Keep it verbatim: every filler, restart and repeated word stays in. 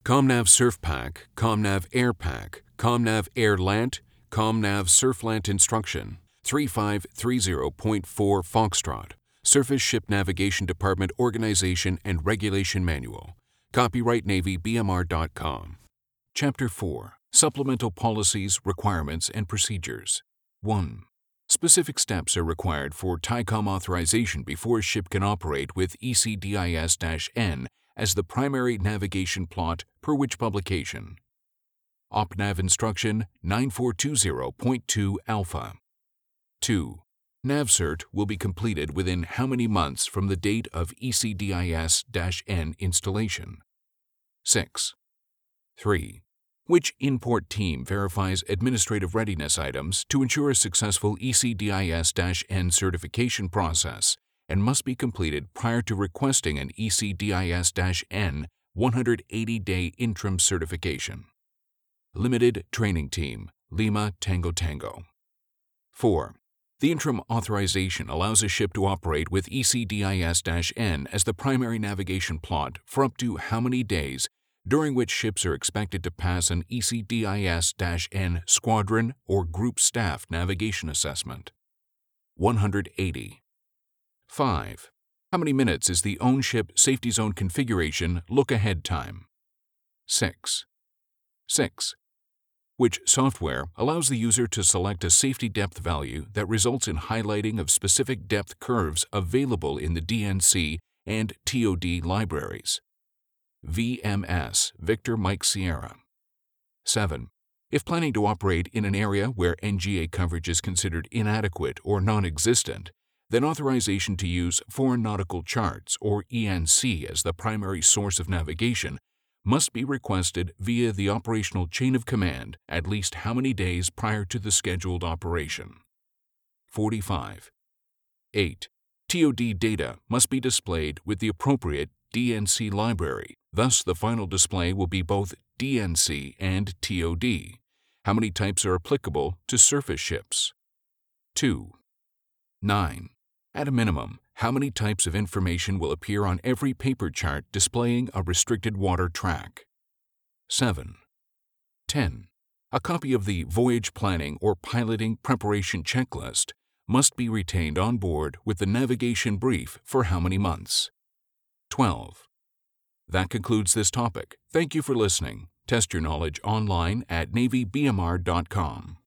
ComNav Surf Pack, ComNav Air Pack, ComNav Air Lant, ComNav Surflant Instruction, thirty-five thirty point four Foxtrot, Surface Ship Navigation Department Organization and Regulation Manual. Copyright Navy B M R dot com. Chapter four. Supplemental Policies, Requirements, and Procedures. one. Specific steps are required for TICOM authorization before a ship can operate with E C D I S N as the primary navigation plot per which publication. OpNav Instruction nine four two zero point two Alpha. two. NavCert will be completed within how many months from the date of E C D I S N installation? six. three. Which import team verifies administrative readiness items to ensure a successful E C D I S N certification process and must be completed prior to requesting an E C D I S N one hundred eighty day interim certification? Limited Training Team, Lima Tango Tango. four. The interim authorization allows a ship to operate with E C D I S N as the primary navigation plot for up to how many days, during which ships are expected to pass an E C D I S N squadron or group staff navigation assessment? one hundred eighty. five. How many minutes is the own ship safety zone configuration look-ahead time? six. six. Which software allows the user to select a safety depth value that results in highlighting of specific depth curves available in the D N C and T O D libraries? V M S, Victor Mike Sierra. seven. If planning to operate in an area where N G A coverage is considered inadequate or non-existent, then authorization to use Foreign Nautical Charts, or E N C, as the primary source of navigation must be requested via the operational chain of command at least how many days prior to the scheduled operation? forty-five. eight. T O D data must be displayed with the appropriate D N C library, thus the final display will be both D N C and T O D. How many types are applicable to surface ships? two. nine. At a minimum, how many types of information will appear on every paper chart displaying a restricted water track? seven. ten. A copy of the voyage planning or piloting preparation checklist must be retained on board with the navigation brief for how many months? twelve. That concludes this topic. Thank you for listening. Test your knowledge online at Navy B M R dot com.